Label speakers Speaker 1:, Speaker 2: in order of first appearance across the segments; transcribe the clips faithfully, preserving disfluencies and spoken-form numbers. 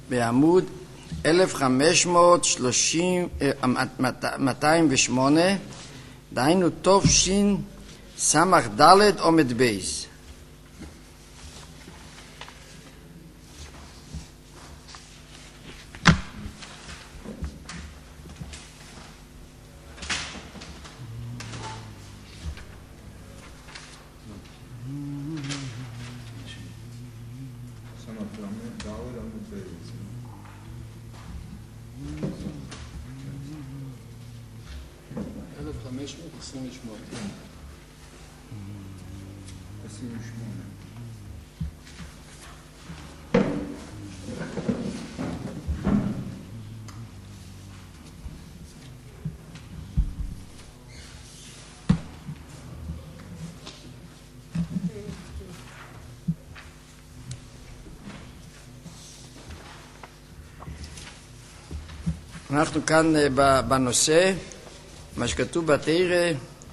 Speaker 1: בעמוד אלף חמש מאות מאתיים ושמונה, דהיינו תופשין סמך ד' עומד בייס.
Speaker 2: אלף חמש מאות עשרים ושמונה. עשרים ושמונה.
Speaker 1: אנחנו כאן בנושא מה שכתוב בתורה,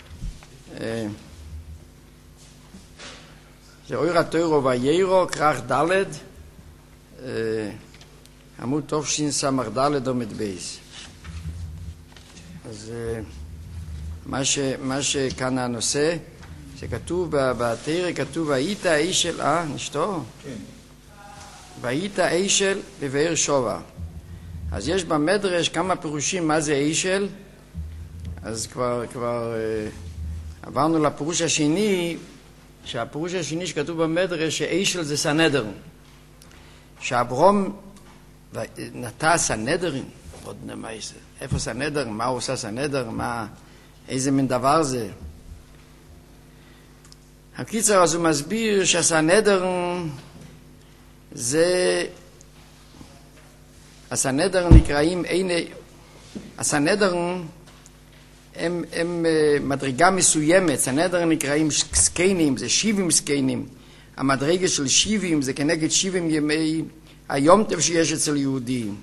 Speaker 1: זה אור התורה ויירו כרך ד' עמוד תופשין סמך ד' עומד בייס. אז מה ש מה שכאן הנושא שכתוב בתורה, כתוב והיית אישל, אה נשתו? כן. והיית אישל בבאר שבע. אז יש במדרש כמה פירושים מה זה אישל. אז כבר, כבר עברנו לפירוש השני, שהפירוש השני שכתוב במדרש, שאישל זה סנהדרין. שאברום נטע סנהדרין, עוד נמייס, איפה סנהדרין, מה הוא עושה סנהדרין, מה, איזה מין דבר זה. הקיצר, אז הוא מסביר שהסנהדרין זה, הסנהדרין נקראים, איני, הסנהדרין הם, הם מדרגה מסוימת, סנהדרין נקראים סקיינים, זה שבעים סקיינים. המדרגה של שבעים זה כנגד שבעים ימי היום טוב שיש אצל יהודים.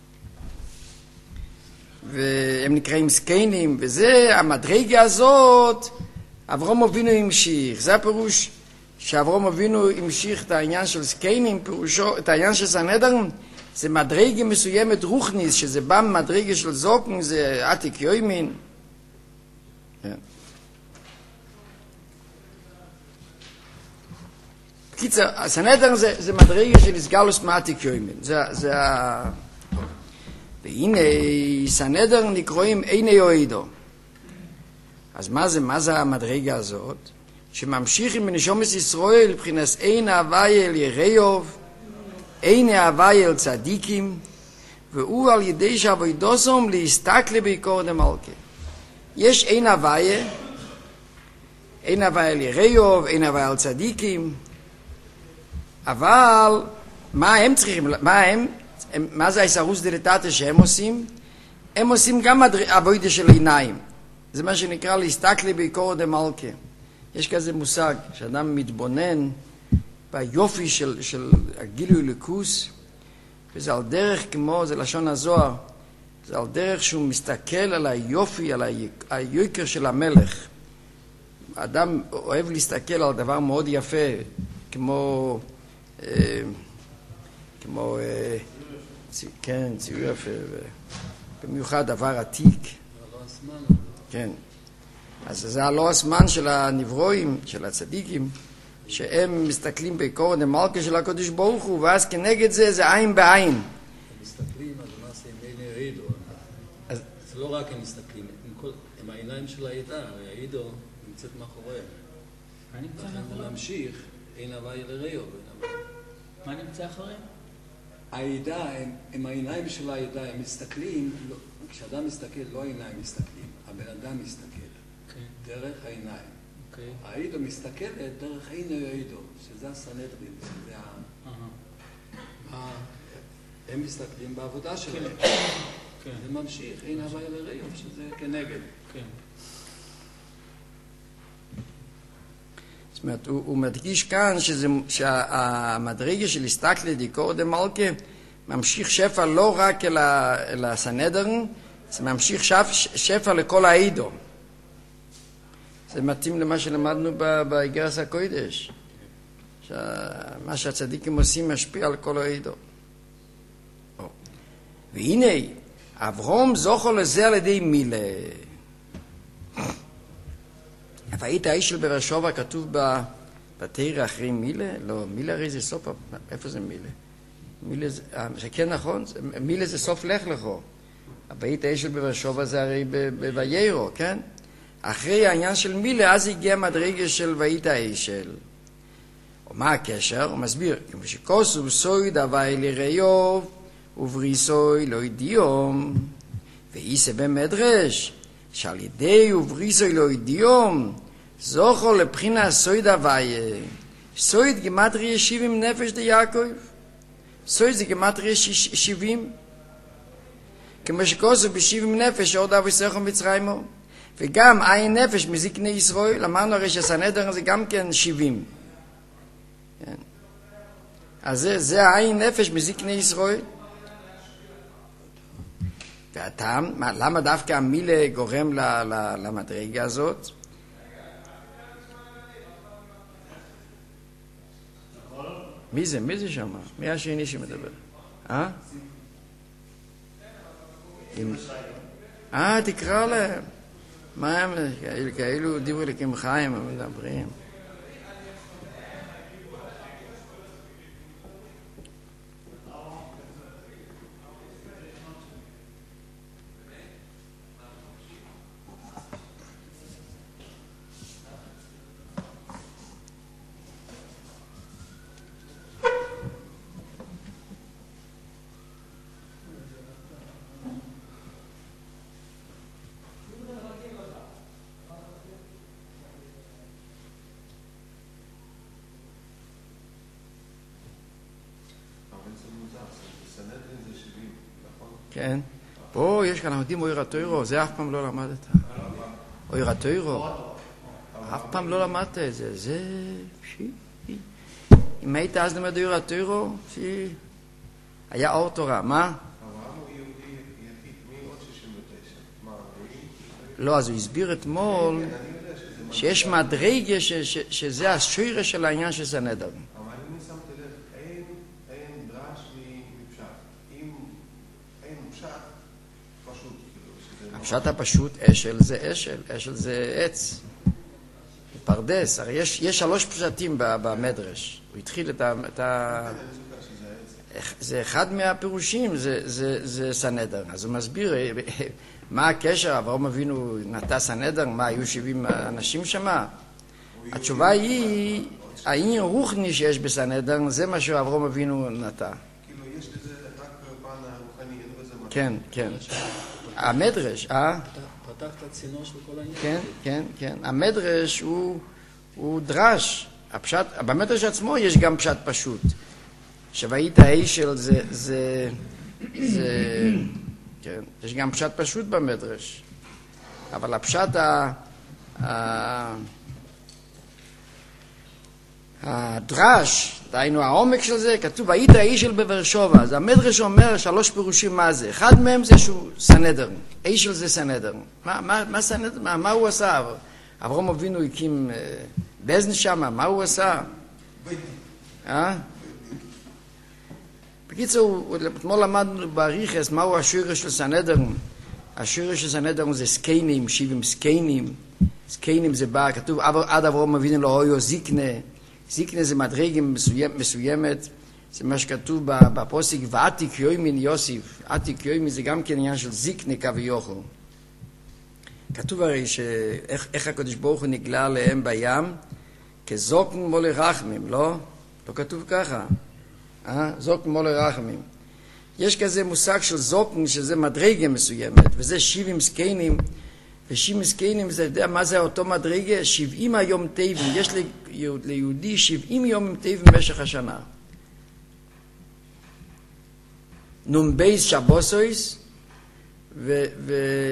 Speaker 1: והם נקראים סקיינים, וזה, המדרגה הזאת, אברהם אבינו המשיך. זה הפירוש שאברהם אבינו המשיך את העניין של סקיינים, פירושו, את העניין של סנהדרין, זה מדרגה מסוימת רוחניס, שזה בא מדרגה של זוקן, זה עתיק יוימין. בקיצר, הסנהדרין זה, זה מדרגה של הסגלוס מעתיק יוימין. זה, זה ה... והנה, סנהדרין נקראים איני יועידו. אז מה זה, מה זה המדרגה הזאת? שממשיכים בנשומת ישראל לבחינס אין הווי אל יריוב, אין הווי אל צדיקים, והוא על ידי שעבודוסום להסתכל בעיקר דמלכה. יש אין הוויה, אין הוויה אל יריוב, אין הוויה אל צדיקים, אבל מה הם צריכים, מה הם, הם מה זה הישרוס דלתתא שהם עושים? הם עושים גם עבודה של עיניים. זה מה שנקרא להסתכל בעיקר דמלכה. יש כזה מושג, שאדם מתבונן ביופי של, של הגילוי אלוקות, וזה על דרך כמו, זה לשון הזוהר, זה על דרך שהוא מסתכל על היופי, על היקר של המלך. האדם אוהב להסתכל על דבר מאוד יפה, כמו, אה, כמו, אה, צי, כן, ציור יפה, במיוחד דבר עתיק. כן. אז זה הלא הזמן של הנברואים, של הצדיקים, שהם מסתכלים בעיקר דמלכה של הקדוש ברוך הוא, ואז כנגד זה, זה עין בעין.
Speaker 2: הם מסתכלים, אז מה זה עם עיני העידו? אז זה לא רק הם מסתכלים, הם העיניים של העידה, הרי העידו נמצאת מאחוריהם.
Speaker 3: מה נמצא
Speaker 2: מאחוריהם? לכן הוא ממשיך, אין הווי לראיו.
Speaker 3: מה נמצא אחריהם?
Speaker 2: העידה, הם העיניים של העידה, הם מסתכלים, כשאדם מסתכל, לא העיניים מסתכלים, הבן אדם מסתכל. דרך העיניים. העידו מסתכלת דרך עיני העידו, שזה הסנהדרין, שזה ה... הם מסתכלים בעבודה שלהם. זה ממשיך, אין הווי לראיו, שזה כנגד.
Speaker 1: זאת אומרת, הוא מדגיש כאן שהמדרגה של הסתכלות דיקור דמלכה ממשיך שפע לא רק אל הסנהדרין, זה ממשיך שפע לכל העידו. זה מתאים למה שלמדנו באיגרס הקודש, מה שהצדיקים עושים משפיע על כל העידו. והנה, אברהם זוכר לזה על ידי מילה. והיית האיש של באר שבע, כתוב בתורה אחרי מילה? לא, מילה הרי זה סוף, איפה זה מילה? מילה זה, שכן נכון, מילה זה סוף לך לכו. והיית האיש של באר שבע זה הרי בויירו, כן? אחרי העניין של מילה, אז הגיע מדרגה של והיית האיש של. ומה הקשר? הוא מסביר, כמו שכוסו סוי דווי לראיוב, ובריסוי לא ידיום, ואיסה במדרש, שעל ידי ובריסוי לא ידיום, זוכר לבחינה סויד הוויה. סויד גמטריה שבעים נפש דיעקב. סויד זה גמטריה שבעים. כמו שכוסו בשבעים נפש עוד אבו יסחו מצרימו. וגם עין נפש מזקני ישראל, אמרנו הרי שהסנהדרין זה גם כן שבעים. כן. אז זה, זה העין נפש מזקני ישראל. והטעם, למה דווקא המילה גורם ל, ל, למדרגה הזאת? מי זה? מי זה שם? מי השני שמדבר? אה? אה, תקרא להם. מה הם? כאילו דיברו לקים חיים, הם מדברים. כן. פה יש כאן, אנחנו יודעים אויר התוירו, זה אף פעם לא למדת. אויר התוירו. אף פעם לא למדת את זה. זה... אם היית אז למד אויר התוירו, היה אור תורה. מה?
Speaker 4: אברהם הוא יהודי יחיד מעוד שישים ותשע.
Speaker 1: לא, אז הוא הסביר אתמול שיש מדרגה שזה השורש של העניין של סנהדרין.
Speaker 4: אבל אני שמתי לב, אין דרש מפשט. אם אין פשט, פשוט.
Speaker 1: הפשט הפשוט, אשל זה אשל, אשל זה עץ, פרדס. הרי יש, יש שלוש פשטים במדרש. הוא התחיל את ה... את ה... זה אחד מהפירושים, זה, זה, זה סנהדרין. אז הוא מסביר מה הקשר, אברהם אבינו נטע סנהדרין, מה היו שבעים אנשים שמה. התשובה היא, העניין רוחני שיש בסנהדרין, זה מה שאברהם אבינו נטע.
Speaker 4: כאילו יש לזה רק פן הרוחני, אין בזה מה.
Speaker 1: כן, כן. המדרש, אה?
Speaker 2: פתח את הצינור של כל העניין.
Speaker 1: כן, כן, כן. המדרש הוא, הוא דרש. הפשט, במדרש עצמו יש גם פשט פשוט. שוואית האישל זה, זה, זה, כן, יש גם פשט פשוט במדרש. אבל הפשט ה, ה, הדרש, דהיינו העומק של זה, כתוב, היית האישל בבאר שבע. אז המדרש אומר שלוש פירושים מה זה. אחד מהם זה שהוא סנהדרין. האישל זה סנהדרין. מה, מה, מה סנהדרין? מה, מה הוא עשה? אברהם אבינו הקים בזן שם, מה הוא עשה? אה? בקיצור, אתמול למדנו באריכס מהו השורש של סנהדרין. השורש של סנהדרין זה סקיינים, שבעים סקיינים. סקיינים זה בא, כתוב עד אברהם אבינו לא היו זיקנה. זיקנה זה מדרגה מסוים, מסוימת. זה מה שכתוב בפוסק, ועתיק יוימין יוסיף. עתיק יוימין זה גם כן עניין של זיקנה כביכול. כתוב הרי שאיך איך הקדוש ברוך הוא נגלה עליהם בים, כזוקן מולי רחמים, לא? לא כתוב ככה. אה? זוקן מולי רחמים. יש כזה מושג של זוקן, שזה מדרגה מסוימת, וזה שבעים סקיינים, ושבעים סקיינים, זה יודע מה זה אותו מדרגה? שבעים היום טבעים. יש ליהודי שבעים יום טבעים במשך השנה. נום בייס שבוסויס, ו... ו...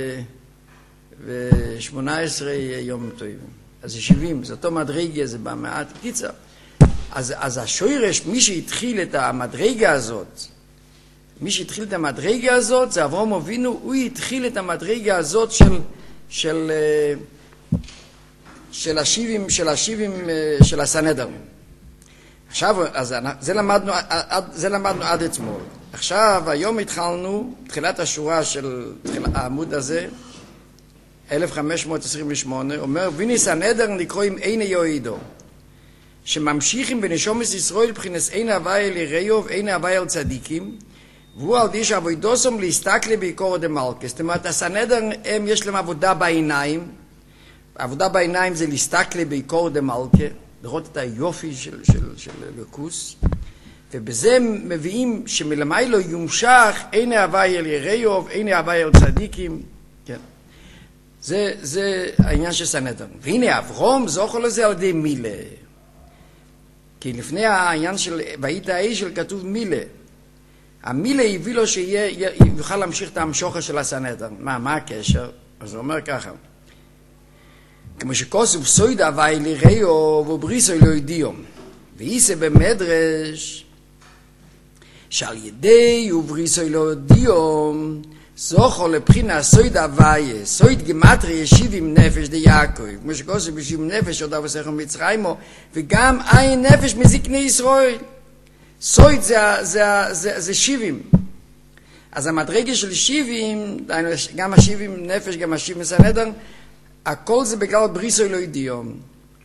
Speaker 1: ו-שמונה עשרה יום טובים. אז זה שבעים, זה אותו מדרגה, זה במעט קיצר. אז, אז השורש, מי שהתחיל את המדרגה הזאת, מי שהתחיל את המדרגה הזאת, זה אברהם אבינו, הוא התחיל את המדרגה הזאת של, של, של השיבים, של השיבים, של הסנהדרין. עכשיו, אז זה למדנו, זה למדנו עד אתמול. עכשיו, היום התחלנו, תחילת השורה של העמוד הזה, אלף חמש מאות עשרים ושמונה, אומר, ויני סנהדרין לקרואים אין יועידו, שממשיכים בנשומות ישראל מבחינת אין הווי אל יראיו ואין הווי אל צדיקים, והוא על די שעבודוסם להסתכלי בעיקר דמלכה. זאת אומרת, הסנהדרין הם יש להם עבודה בעיניים, העבודה בעיניים זה להסתכלי בעיקר דמלכה, לראות את היופי של, של, של לוקוס, ובזה מביאים שמלמיילו יומשך אין הווי אל יראיו ואין הווי אל צדיקים. כן. זה, זה העניין של סנהדרין. והנה אברום זוכר לזה על ידי מילה. כי לפני העניין של והיית האיש כתוב מילה. המילה הביא לו שיוכל להמשיך את המשוכר של הסנהדרין. מה, מה הקשר? אז הוא אומר ככה. כמו שכוסף סויד הווי ליראיו ובריסו לא ידיום. ואיסה במדרש שעל ידי ובריסו לא ידיום זוכר לבחינה סויד הווי, סויד גמטרי ישיב עם נפש די יעקב, כמו שכוסף ישיב עם נפש עוד אבסך מצרימו, וגם אין נפש מזקני ישראל. סויד זה, זה, זה, זה שיבים. אז המדרגה של שיבים, גם השיבים נפש, גם השיבים סנהדרין, הכל זה בגלל בריסו לא ידיום.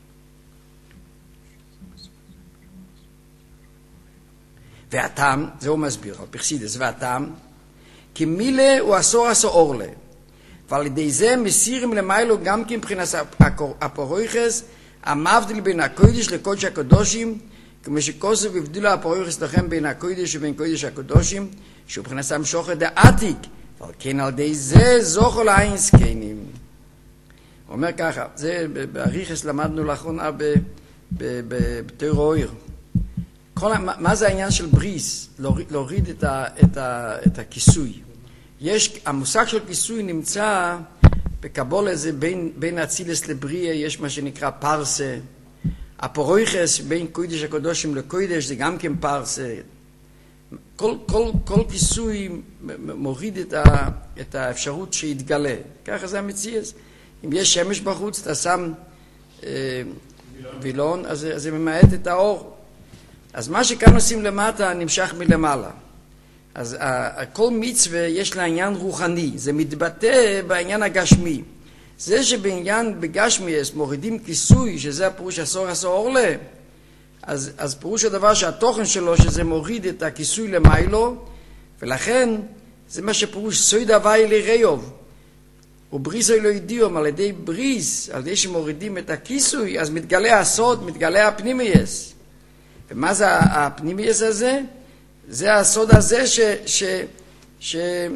Speaker 1: והטעם, זה הוא מסביר, פרסידס, והטעם, כי מילה הוא אסור אסור אורלה, ועל ידי זה מסירים למיילו גם כן מבחינת הפרויכס, המבדיל בין הקודש לקודש הקודשים, כמו שכוסף הבדילו הפרויכס לכם בין הקודש ובין קודש הקודשים, שהוא מבחינת המשוכר דעתיק, ועל כן על ידי זה זוכר לעין זקנים. הוא אומר ככה, זה באריכס למדנו לאחרונה בתורה אור. מה זה העניין של בריס? להוריד את, ה, את, ה, את הכיסוי. יש, המושג של כיסוי נמצא בקבולה, זה בין, בין אצילס לבריאה, יש מה שנקרא פרסה. הפרויכס בין קודש הקודשים לקודש זה גם כן פרסה. כל, כל, כל כיסוי מוריד את, ה, את האפשרות שיתגלה. ככה זה המציאות. אם יש שמש בחוץ, אתה שם אה, וילון, אז, אז זה ממעט את האור. אז מה שכאן עושים למטה נמשך מלמעלה. אז כל מצווה יש לה עניין רוחני, זה מתבטא בעניין הגשמי. זה שבעניין בגשמי מורידים כיסוי, שזה הפירוש אסור אסור אורלה, אז, אז פירוש הדבר שהתוכן שלו שזה מוריד את הכיסוי למיילו, ולכן זה מה שפירוש סויד הווי ליראיוב. ובריס לא ידיום, על ידי בריס, על ידי שמורידים את הכיסוי, אז מתגלה הסוד, מתגלה הפנימייס. ומה זה הפנימייס הזה? זה הסוד הזה ש, ש, ש,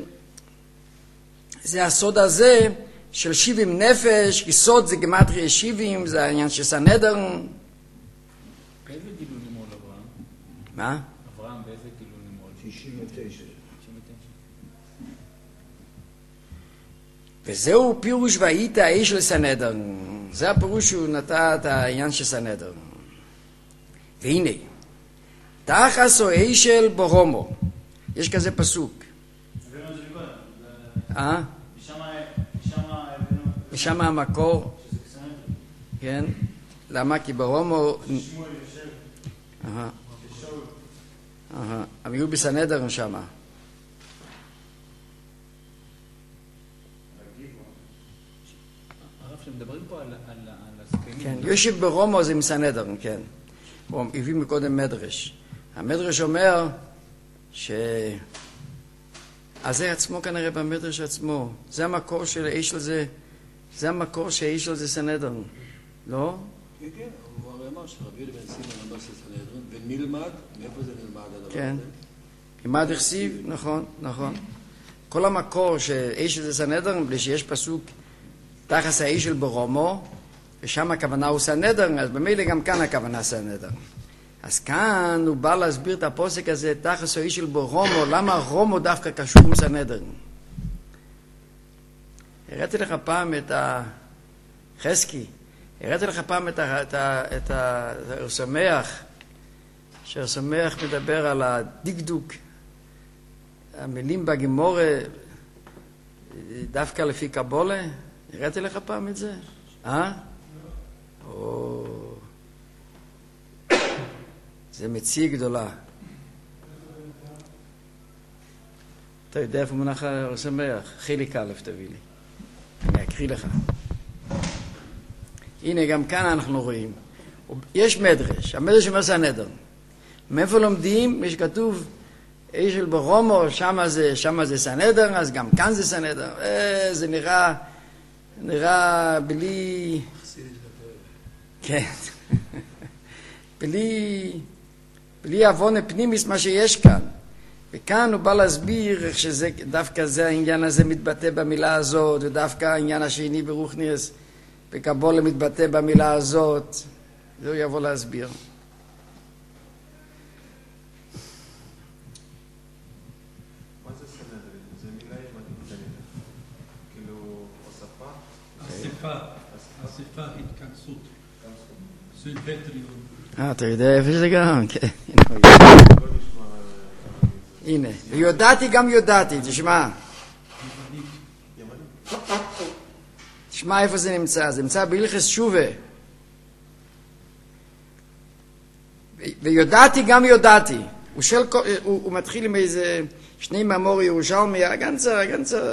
Speaker 1: זה הסוד הזה של שיבים נפש, כי סוד זה גמטרי שיבים, זה העניין של סנהדרין.
Speaker 3: באיזה גילוי נמול אברהם?
Speaker 1: מה?
Speaker 3: אברהם באיזה גילוי נמול?
Speaker 2: שישים ותשע.
Speaker 1: וזהו פירוש והיית האיש לסנהדרין. זה הפירוש שהוא נתן את העניין של סנהדרין. והנה, תחס או אישל ברומו. יש כזה פסוק. אה? משם המקור. כן? למה? כי ברומו... אהה. אהה. אבל יהיו בסנהדרין שם.
Speaker 3: הרב, שמדברים פה על הזקנים.
Speaker 1: כן, יושב ברומו זה מסנהדרין, כן. הוא הביא מקודם מדרש. המדרש אומר ש... אז זה עצמו כנראה במדרש עצמו. זה המקור של האיש לזה, זה המקור שהאיש לזה סנהדרין. לא?
Speaker 2: כן, כן, הוא הרי אמר שרבי בן סימון אמר שסנהדרין, ונלמד, מאיפה זה נלמד הדבר
Speaker 1: כן.
Speaker 2: הזה?
Speaker 1: נלמד הכסיב, נכון, נכון. כל המקור שהאיש לזה סנהדרין, בלי שיש פסוק תחס האיש של ברומו, ושם הכוונה הוא סנהדרין, אז במילא גם כאן הכוונה סנהדרין. אז כאן הוא בא להסביר את הפוסק הזה, תחס האיש של ברומו, למה רומו דווקא קשור עם סנהדרין. הראיתי לך פעם את החזקי, הראיתי לך פעם את ה... את ה... את ה... הרשמח, שהרשמח מדבר על הדקדוק, המילים בגימורה, דווקא לפי קבולה. הראיתי לך פעם את זה? אה? או... זה מציאה גדולה. אתה יודע איפה מונח השמח? חלק א' תביא לי. אני אקריא לך. הנה, גם כאן אנחנו רואים. יש מדרש, המדרש אומר סנהדרין. מאיפה לומדים? יש כתוב אישל ברומו, שמה זה, שמה זה סנהדרין, אז גם כאן זה סנהדרין. אה, זה נראה, נראה בלי... כן. בלי, בלי אבון פנימיס מה שיש כאן. וכאן הוא בא להסביר איך שזה, דווקא זה העניין הזה מתבטא במילה הזאת, ודווקא העניין השני ברוחניאס בקבולה מתבטא במילה הזאת. זה הוא יבוא להסביר.
Speaker 4: מה זה סנהדרין? זה מילה ימנית. כאילו, אספה?
Speaker 5: אספה. אספה, התכנסות. סינפטריון.
Speaker 1: אה, אתה יודע איפה זה גם? כן. הנה, ויודעתי גם יודעתי, תשמע. תשמע איפה זה נמצא, זה נמצא בהלכס שובה. ויודעתי גם יודעתי. הוא, של, הוא, הוא מתחיל עם איזה שני מאמור ירושלמי, הגנצה, הגנצה,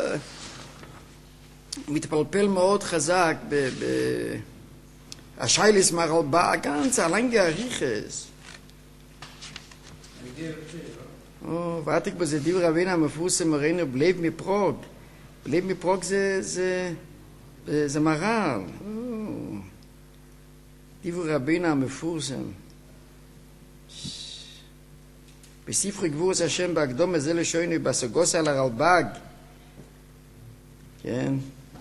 Speaker 1: מתפלפל מאוד חזק ב... ב השייליס מהרלב"ג, הגנצה, הלנגה הריכס. או, ועתיק בזה דיבר רבינה המפורסם מראינו בלב מפרוג. בלב מפרוג זה, זה, זה מר"ל. דיבר רבינה המפורסם. בספרי גבורס השם בהקדום הזה לשוינו בסוגוס על הרלב"ג. כן.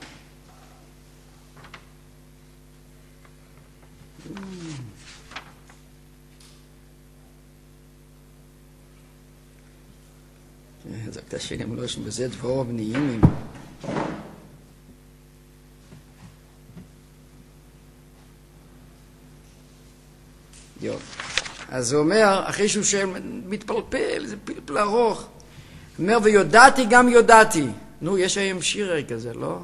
Speaker 1: sagt das schön im Loschen besetzt vor בנעימים. יו. אז הוא אומר, אחרי שהוא מתפלפל, זה פלפל ארוך. הוא אומר, ויודעתי גם יודעתי. נו, יש היום שיר כזה, לא?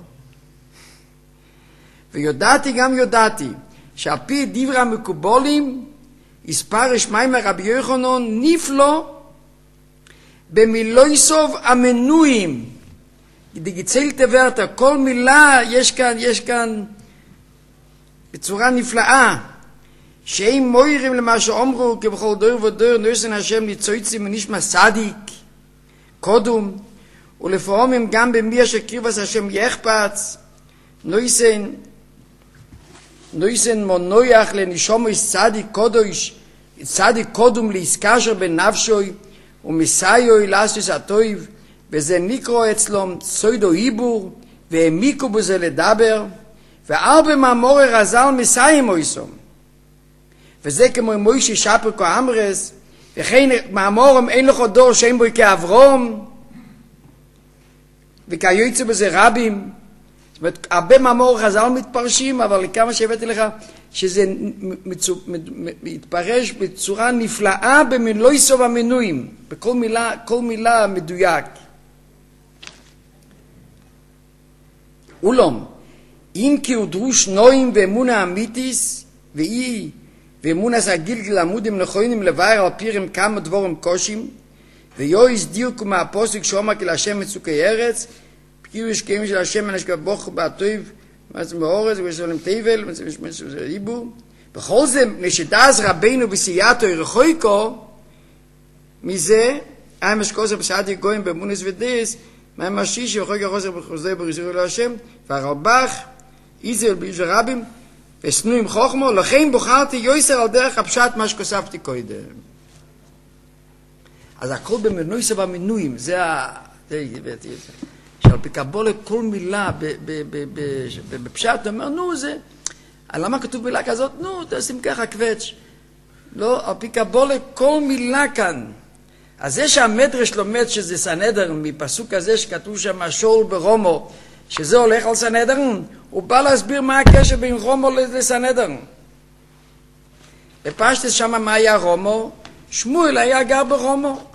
Speaker 1: ויודעתי גם יודעתי, שעל פי דברי המקובולים, הספרש מיימר רבי יוחנן נפלא, במילוי סוף המנויים. דגיצל תברת, כל מילה יש כאן, יש כאן בצורה נפלאה. שאם מוירים למה שאומרו, כבכל דור ודור נוסן השם ניצויצים ונשמע סדיק, קודום, ולפעמים גם במי שקריבס השם יחפץ, נוסן, נוסן מונויח לנשומו סדיק קודוש, סדיק קודום להסקשר בנפשוי, ומסייוי לאסוס הטויב, וזה נקרא אצלום צוידו היבור, והעמיקו בזה לדבר, וארבע מאמורי רזל מסיים אויסום. וזה כמו מוישי שפר כאמרס, וכן מאמורם אין לך דור שאין בו כאברום, וכיוצא בזה רבים. זאת אומרת, הרבה מאמור חז"ל מתפרשים, אבל כמה שהבאתי לך, שזה מתפרש בצורה נפלאה במילוי סוף המנויים, בכל מילה, כל מילה מדויק. אולם, אם כי הוא דרוש נועים ואמונה אמיתיס, ואי ואמונס הגילגל עמודים נכונים לבאר על פירם כמה דבורם קושים, ויועיס דיוקו מהפוסק שאומר כי להשם מצוקי ארץ, פירוש קיימים של השם הנשקע בוך בעטויב, מצם באורץ, ושולם תיבל, מצם משמש ריבו. בכל זה, נשדאז רבינו בסייעתו ירחויקו, מזה, היה משקוסר בסעתי גויים באמונס ודייס, מה משיש ירחויקו חוסר בחוזר בריזור אלו השם, והרבח, איזל בישר רבים, וסנו עם חוכמו, לכן בוחרתי יויסר על דרך הפשט מה שכוספתי קודם. אז הכל במנוי סבא מנויים, זה ה... שעל פי קבולה כל מילה בפשט, אתה אומר, נו זה, למה כתוב מילה כזאת? נו, תשים ככה קווץ'. לא, על פי קבולה כל מילה כאן. אז זה שהמדרש לומד שזה סנהדרין, מפסוק הזה שכתוב שם שול ברומו, שזה הולך על סנהדרין, הוא בא להסביר מה הקשר בין רומו לסנהדרין. בפשטס שם מה היה רומו? שמואל היה גר ברומו.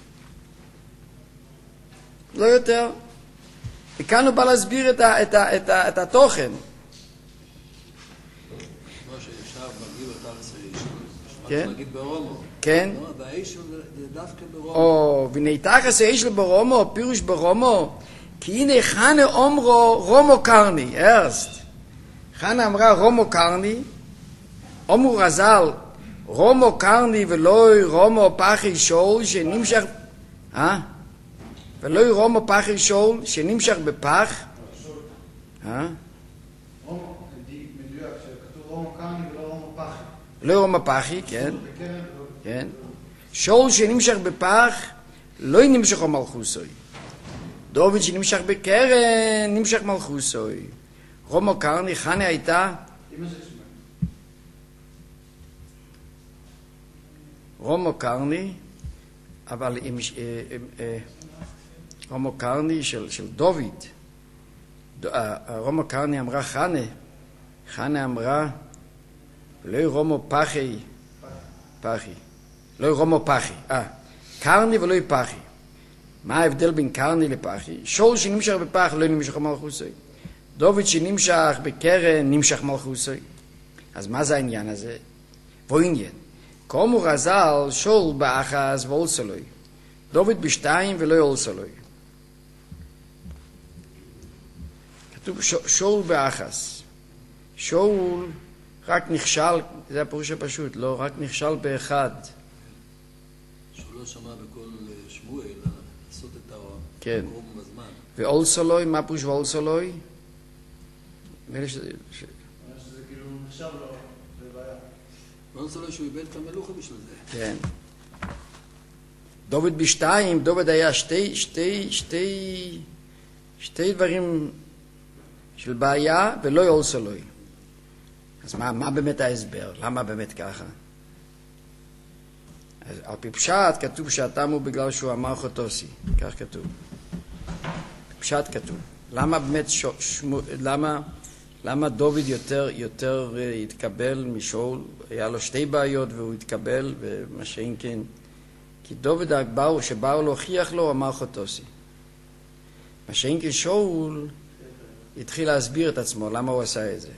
Speaker 1: לא יותר. וכאן הוא בא להסביר את, ה, את, ה, את, ה, את התוכן. כן?
Speaker 2: נגיד ברומו.
Speaker 1: כן.
Speaker 2: לא, והאיש זה דווקא ברומו.
Speaker 1: או, ונתחס האיש לברומו, פירוש ברומו, כי הנה חנה אומרו רומו קרני, ארסט. חנה אמרה רומו קרני, אומרו רז"ל, רומו קרני ולא רומו פחי שאול שנמשך, אה? ולא רומו פחי שאול שנמשך בפח, אה?
Speaker 4: רומו, מדויק, שכתוב רומו קרני ולא רומו פחי.
Speaker 1: לא רומו פחי, כן, כן. שאול שנמשך בפח, לא נמשך מלכוסוי. דוד שנמשך בקרן, נמשך מלכוסוי. רומו קרני, חנה הייתה, רומו קרני, אבל עם, רומו קרני של, של דוד. רומו קרני אמרה חנה, חנה אמרה, לא רומו פחי, פחי, לא רומו פחי, אה, קרני ולא פחי. מה ההבדל בין קרני לפחי? שאול שנמשך בפח לא נמשך מלכוסוי. דוד שנמשך בקרן נמשך מלכוסוי. אז מה זה העניין הזה? ועניין. כמו רז"ל, שאול באחז ואולסלוי. דוד בשתיים ולא אולסלוי. כתוב שאול באחז. שאול רק נכשל, זה הפירוש הפשוט, לא, רק נכשל באחד.
Speaker 2: שהוא לא שמע בכל שמואל לעשות את
Speaker 1: כן.
Speaker 2: הקרוב בזמן.
Speaker 1: ואולסלוי, מה פירוש ואולסלוי? נראה שזה...
Speaker 4: שזה כאילו נחשב לו, זה בעיה.
Speaker 2: לא נעשה לו שהוא איבד את המלוכה בשביל זה.
Speaker 1: כן. דוד בשתיים, דוד היה שתי, שתי, שתי, שתי דברים של בעיה ולא אולסלוי. אז מה, מה באמת ההסבר? למה באמת ככה? אז על פי פשט כתוב שהטעם הוא בגלל שהוא אמר חוטוסי. כך כתוב. פשט כתוב. למה באמת ש... שמו... למה... למה דוד יותר, יותר התקבל משאול? היה לו שתי בעיות והוא התקבל, ומה שאין כן. כי דוד באו, שבאו להוכיח לו, אמר חוטוסי. מה שאין כן שאול התחיל להסביר את עצמו, למה הוא עשה את זה.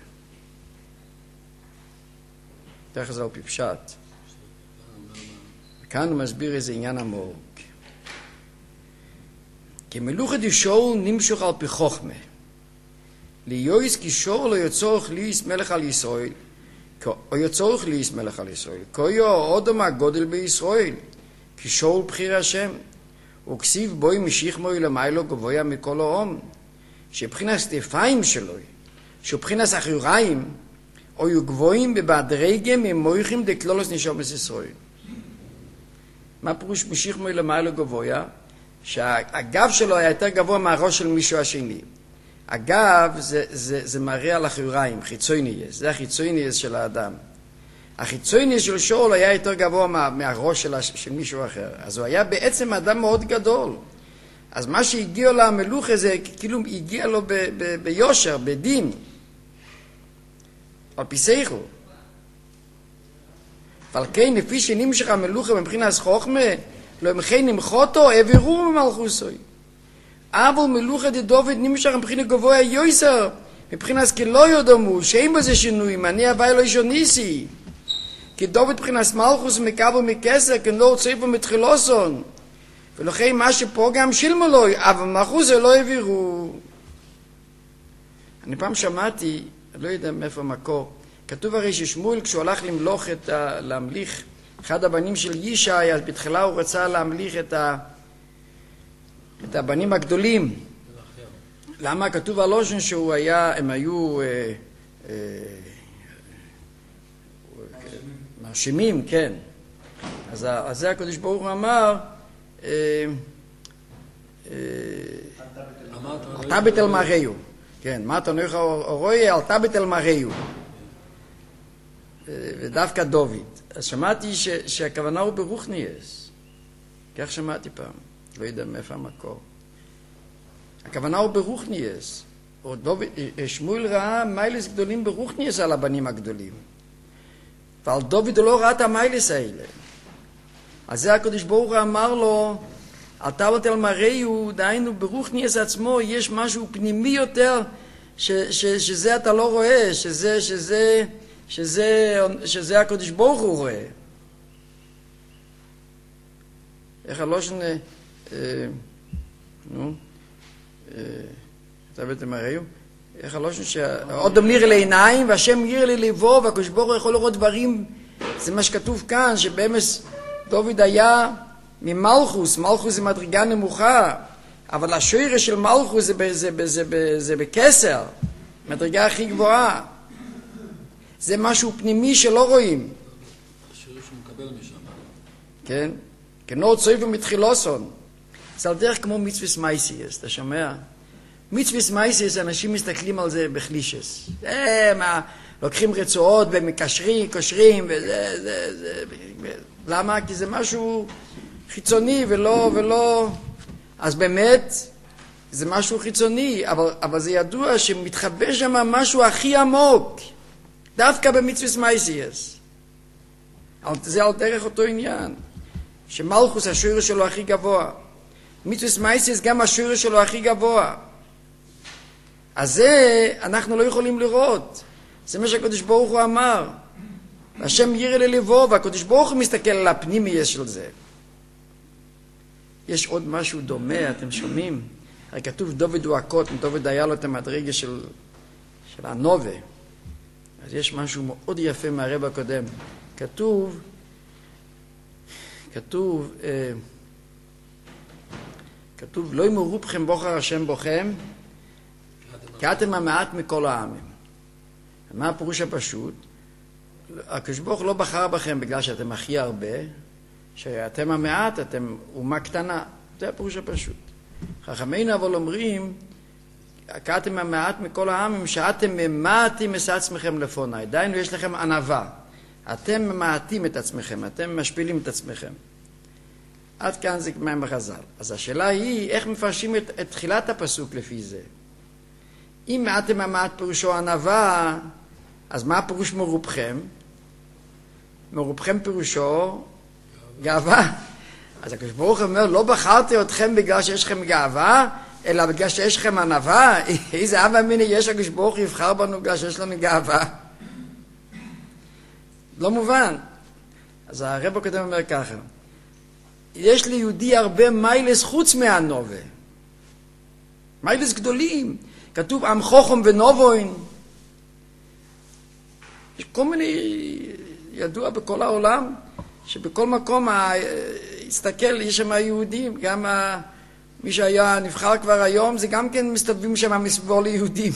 Speaker 1: תכף זה על פי פשט. וכאן הוא מסביר איזה עניין עמוק. כי מלוכת שאול נמשוך על פי חוכמה. ליועס כי שור לא יצורך ליס מלך על ישראל, או יצורך ליס מלך על ישראל, כויו אודם הגודל בישראל, כי שור בחיר השם, וכסיב בוי משיך מוי למיילו גבויה מכל העם, שבחינת סטפיים שלו, שבחינת אחוריים, או יהיו גבוהים בבדרגה ממויכים דקלולוס נשומס ישראל. מה פירוש משיך מוי למיילו גבויה? שהגב שלו היה יותר גבוה מהראש של מישהו השני. הגב זה, זה, זה מראה על אחוריים, חיצוניאס, זה החיצוניאס של האדם. החיצוניאס של שאול היה יותר גבוה מה, מהראש של, של מישהו אחר. אז הוא היה בעצם אדם מאוד גדול. אז מה שהגיע לו המלוך הזה, כאילו הגיע לו ב, ב, ביושר, בדין, על פי שכל. אבל כן, לפי שנמשך המלוך מבחינת חוכמה, לא ימכן נמחותו, העבירו ממלכוסוי. אבל מלוכה דוד נמשך מבחינת גבוה יויסר, מבחינת כי לא יודמו, שאין בזה שינוי, אני הווי לא שוניסי. כי דוד מבחינת מלכוס מקבל מכסר, כי לא צריך בו מתחילוסון. ולכן מה שפה גם שילמו לו, אבל מלכוס לא העבירו. אני פעם שמעתי, לא יודע מאיפה המקור, כתוב הרי ששמואל כשהוא הלך למלוך את ה... להמליך, אחד הבנים של ישי, אז בתחילה הוא רצה להמליך את ה... את הבנים הגדולים. למה כתוב על אושן שהוא היה, הם היו אה, אה, מרשימים, כן. אז, אז זה הקדוש ברוך הוא אמר, אה, אה, עלתה בתל מראהו. כן, מה אתה נויך אורוי, עלתה בתל מראהו. ודווקא דוד. אז שמעתי ש, שהכוונה הוא ברוכניאס. כך שמעתי פעם. לא יודע מאיפה המקור. הכוונה הוא ברוכניאס. שמואל ראה מיילס גדולים ברוכניאס על הבנים הגדולים. ועל דוד הוא לא ראה את המיילס האלה. אז זה הקדוש ברוך הוא אמר לו, עלתה בתל מראהו, דהיינו ברוכניאס עצמו יש משהו פנימי יותר, ש, ש, שזה אתה לא רואה, שזה, שזה, שזה, שזה הקדוש ברוך הוא רואה. איך הלושן, נו, אתה בטח מראיו, איך הלושן שעוד דמיר אלי עיניים, והשם יראה לי לבוא, והקדוש ברוך הוא יכול לראות דברים, זה מה שכתוב כאן, שבאמס דוד היה ממלכוס, מלכוס זה מדרגה נמוכה, אבל השורש של מלכוס זה, זה, זה, זה, זה בקסר, מדרגה הכי גבוהה. זה משהו פנימי שלא רואים.
Speaker 2: השורש שהוא מקבל משם.
Speaker 1: כן? כנור צויף ומתחילוסון. זה על דרך כמו מצווס מייסיאס, אתה שומע? מצווס מייסיאס, אנשים מסתכלים על זה בחלישס. זה מה, לוקחים רצועות ומקשרים, קושרים, וזה, זה, זה, למה? כי זה משהו חיצוני ולא, ולא, אז באמת, זה משהו חיצוני, אבל, אבל זה ידוע שמתחבא שם משהו הכי עמוק, דווקא במצווס מייסיאס. זה על דרך אותו עניין, שמלכוס השורש שלו הכי גבוה. מצווס מייסיאס גם השורש שלו הכי גבוה. אז זה אנחנו לא יכולים לראות. זה מה שהקדוש ברוך הוא אמר. השם יראה ללבו, והקדוש ברוך הוא מסתכל על הפנימי של זה. יש עוד משהו דומה, אתם שומעים? הרי כתוב דוד הוא הקוטן, דוד היה לו את המדרגה של, של הנובה. אז יש משהו מאוד יפה מהרב הקודם. כתוב, כתוב, אה, כתוב, לא ימורו בכם בוחר השם בוכם, כי אתם המעט מכל העמים. מה הפירוש הפשוט? הקדוש ברוך הוא לא בחר בכם בגלל שאתם הכי הרבה, שאתם המעט, אתם אומה קטנה. זה הפירוש הפשוט. חכמינו אבל אומרים, כי אתם המעט מכל העמים, שאתם ממעטים את עצמכם לפוני. דיינו יש לכם ענווה. אתם ממעטים את עצמכם, אתם משפילים את עצמכם. עד כאן זה מה בחז"ל. אז השאלה היא, איך מפרשים את, את תחילת הפסוק לפי זה? אם מעטם המעט פירושו ענווה, אז מה הפירוש מרובכם? מרובכם פירושו גאווה. אז הקדוש ברוך הוא אומר, לא בחרתי אתכם בגלל שיש לכם גאווה, אלא בגלל שיש לכם ענווה. איזה אבא מיני יש הקדוש ברוך הוא יבחר בנו בגלל שיש לנו גאווה. לא מובן. אז הרב הקודם אומר ככה, יש ליהודי הרבה מיילס חוץ מהנובה. מיילס גדולים. כתוב עם חוכם ונובוין. יש כל מיני, ידוע בכל העולם, שבכל מקום הסתכל, יש שם היהודים, גם מי שהיה נבחר כבר היום, זה גם כן מסתובבים שם מסבור ליהודים.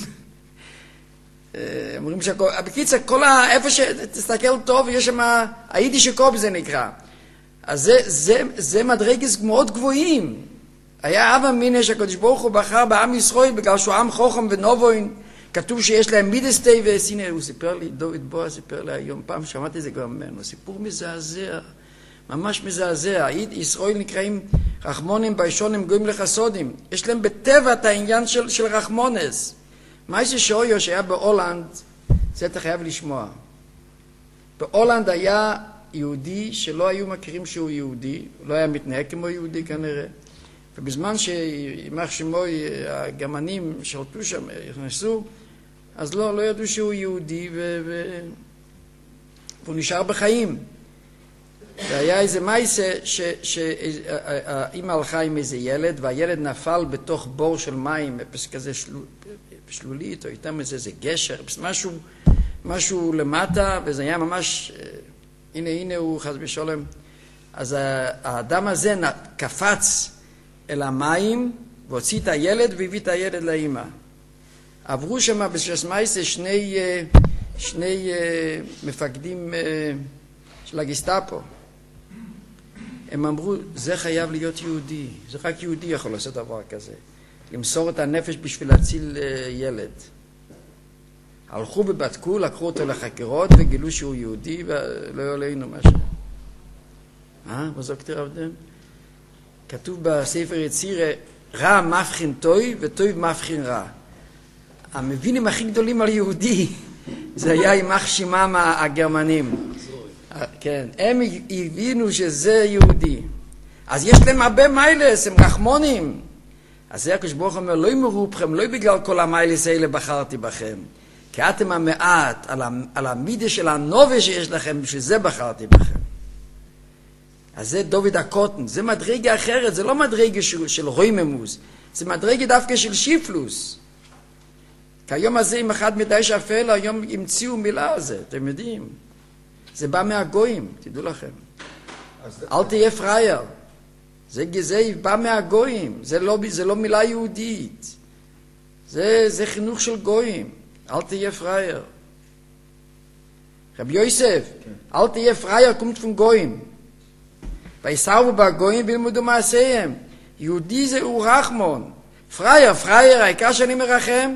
Speaker 1: אומרים שהכל, בקיצר, כל ה... איפה שתסתכל טוב, יש שם, היידיש קוב זה נקרא. אז זה, זה, זה מדרגס מאוד גבוהים. היה אבא מיני שהקדוש ברוך הוא בחר בעם ישראל בגלל שהוא עם חוכם ונובוין. כתוב שיש להם מידס טייבס. הנה, הוא סיפר לי, דוד בועז סיפר לי היום, פעם שמעתי זה כבר ממנו, סיפור מזעזע, ממש מזעזע. ישראל נקראים רחמונים ביישונים גויים לחסודים. יש להם בטבע את העניין של, של רחמונס. מה זה שאויו שהיה בהולנד, זה אתה חייב לשמוע. בהולנד היה יהודי שלא היו מכירים שהוא יהודי, לא היה מתנהג כמו יהודי כנראה. ובזמן שימח שמוי הגרמנים שרתו שם, נכנסו, אז לא, לא ידעו שהוא יהודי ו... ו... והוא נשאר בחיים. והיה איזה מייסה שאמא הלכה עם איזה ילד, והילד נפל בתוך בור של מים, כזה של... שלולית, או איתם איזה, איזה גשר, משהו, משהו למטה, וזה היה ממש, הנה, הנה הוא חס ושלום. אז האדם הזה קפץ אל המים, והוציא את הילד, והביא את הילד לאמא. עברו שם בשסמייסה שני, שני מפקדים של הגסטאפו. הם אמרו, זה חייב להיות יהודי, זה רק יהודי יכול לעשות דבר כזה. למסור את הנפש בשביל להציל ילד. הלכו ובדקו, לקחו אותו לחקירות וגילו שהוא יהודי ולא יעלינו משהו. אה? מה זאת כתרבתם? כתוב בספר יצירה, רע מבחין טוי וטוי מבחין רע. המבינים הכי גדולים על יהודי, זה היה יימח שמם הגרמנים. כן, הם הבינו שזה יהודי. אז יש להם הרבה מיילס, הם רחמונים. אז זה הקדוש ברוך הוא אומר, לא ימרו בכם, לא בגלל כל המיילס האלה בחרתי בכם. כי אתם המעט, על, על המידה של הנובה שיש לכם, בשביל זה בחרתי בכם. אז זה דוד הקוטן, זה מדרגה אחרת, זה לא מדרגה של, של רויממוס, זה מדרגה דווקא של שיפלוס. כי היום הזה, אם אחד מדי שפל, היום המציאו מילה הזה, אתם יודעים. זה בא מהגויים, תדעו לכם. אל תהיה פרייר. זה, זה בא מהגויים, זה לא, זה לא מילה יהודית. זה, זה חינוך של גויים, אל תהיה פרייר. רבי יוסף, כן. אל תהיה פרייר, קומט פון גויים. ויסרבו בגויים וילמדו מעשיהם. יהודי זה הוא רחמון. פרייר, פרייר, העיקר שאני מרחם.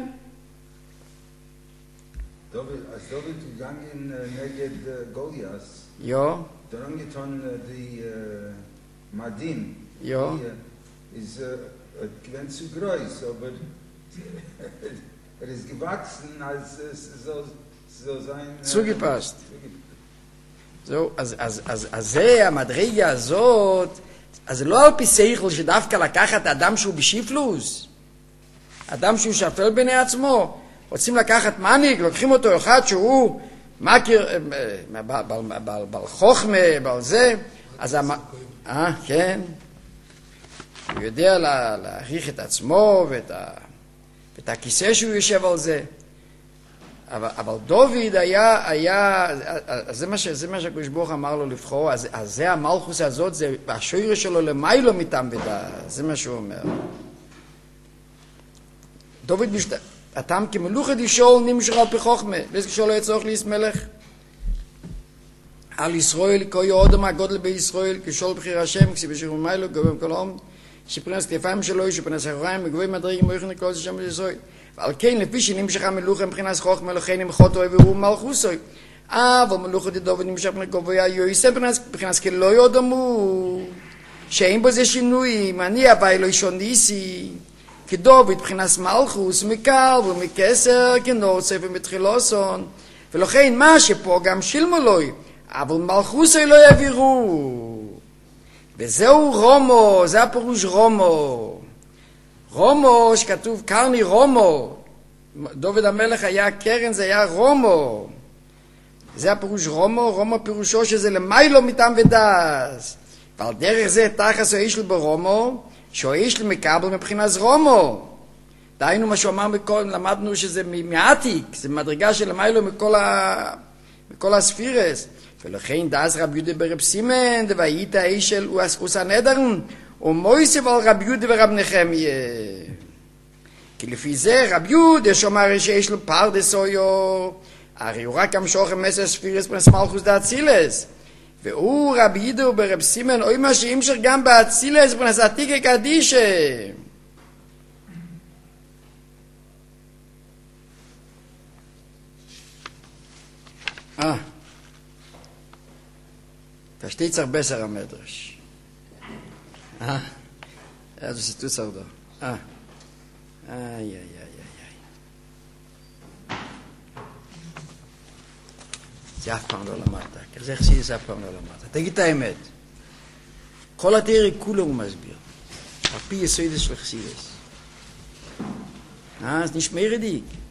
Speaker 6: דוד, אז דוד הוא גם נגד גוליאס.
Speaker 1: יו.
Speaker 6: דרנג getan die Madin.
Speaker 1: Jo.
Speaker 6: Ist gewinnt zu groß, aber er ist gewachsen, als es so, so sein...
Speaker 1: Zugepasst. So, אז, אז, אז, אז זה המדרגה הזאת, אז זה לא על פי שכל שדווקא לקחת אדם שהוא בשיפלוס, אדם שהוא שפל בני עצמו, רוצים לקחת מניק, לוקחים אותו אחד שהוא מכיר, בעל חוכמה, בעל זה, אז אה, כן, הוא יודע להעריך את עצמו ואת, ה, ואת הכיסא שהוא יושב על זה. אבל, אבל דוד היה, היה, זה מה, זה מה שהקדוש ברוך אמר לו לבחור, אז, אז זה המלכוס הזאת, זה השורש שלו למיילו מטעם ודע, זה מה שהוא אומר. דוד בשת... אתם כמלוכת לשאול נמשך על פי חוכמה, לזה כשאול לא יצורך להיס מלך. על ישראל, כה יהודם הגודל בישראל, כשאול בחיר השם, כשבשיר ומיילו, גובים כל העם, שפרנס כתפיים שלו, שפרנס אחוריים, וגובים מדרגים מויכן לכל זה שם בישראל. ועל כן, לפי שנמשך המלוכה מבחינת חוכמה, לכן הם חוטו והוא מלכוסוי. אבל מלוכת דוד נמשך גבוה יויסף מבחינת כלא יודמו, שאין בו זה שינויים, אני אביי לא שוניסי, כדוד מבחינת מלכוס, מקל ומכסר, כנורצף ומתחילוסון, ולכן מה שפה גם שילמו לו, אבל מלכוסוי לא יעבירו. וזהו רומו, זה הפירוש רומו. רומו, שכתוב קרני רומו, דוד המלך היה קרן, זה היה רומו. זה הפירוש רומו, רומו פירושו שזה למיילו מטעם ודס. ועל דרך זה תחס האיש לו ברומו, שהוא האיש לו מקבל מבחינת רומו. דהיינו מה שהוא אמר בכל, למדנו שזה מעתיק, זה מדרגה של למיילו מכל, ה, מכל הספירס. ולכן דס רב יהודה ברב סימן, והיית האיש של אוס הנדרן, ומויסף על רב יהודה ורב נחמיה. כי לפי זה רב יהודה שאומר שיש לו פרדסויו, הרי הוא רק המשוך המסר ספירס פרנס מלכוס דאצילס. והוא רב יהודה ברב סימן, אוי מה שימשך גם באצילס פרנס עתיקה קדישה. אה, versteht sich besser am Medrash. Ah, ja, das ist das auch da. Ah, ah, ja, ja, ja, ja. זה אף פעם לא למדת. כזה חסידס אף פעם לא למדת. תגיד את האמת. כל התיארי כולו הוא מסביר. על פי יסודס של חסידס. אה, אז נשמע ירדיק.